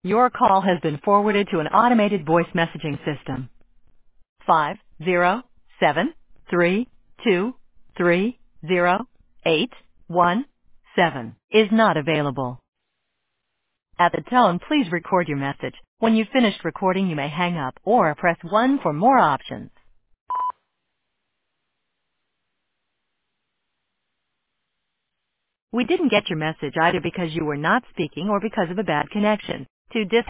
Your call has been forwarded to an automated voice messaging system. 507-323-0817 is not available. At the tone, please record your message. When you've finished recording, you may hang up or press 1 for more options. We didn't get your message either because you were not speaking or because of a bad connection. To